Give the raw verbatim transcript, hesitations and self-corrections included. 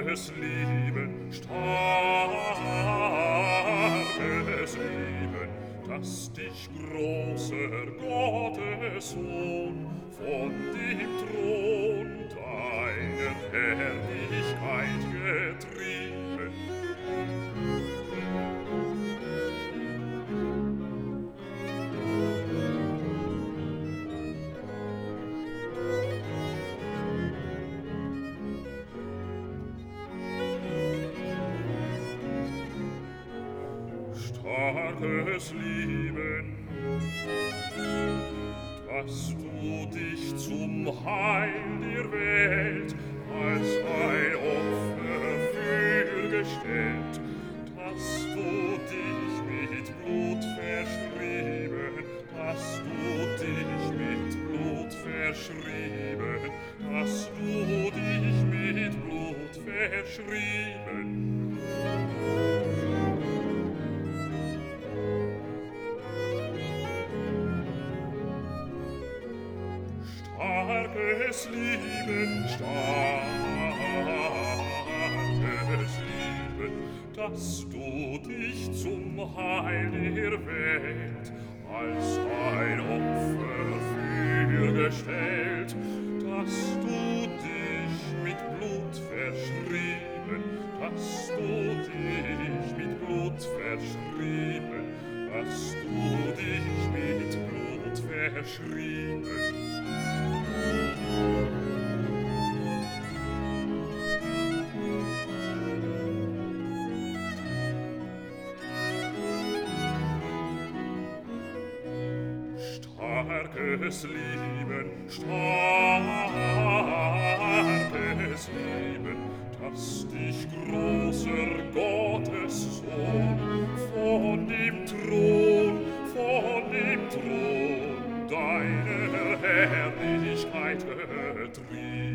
starkes Leben, starkes Leben, dass dich großer Gottessohn von dem Thron deiner Herrlichkeit getrieben. Starkes Leben, dass du dich zum Heil der Welt als ein Opfer fürgestellt, dass du dich mit Blut verschrieben, dass du dich mit Blut verschrieben, dass du dich mit Blut verschrieben. Starkes Leben, starkes Leben, dass du dich zum Heil der Welt als ein Opfer fürgestellt, dass du dich mit Blut verschrieben, dass du dich mit Blut verschrieben, dass du dich mit Blut verschrieben. Starkes Leben, starkes Leben, dass dich großer Gottessohn von dem Thron, von dem Thron deiner Herrlichkeit getrieben.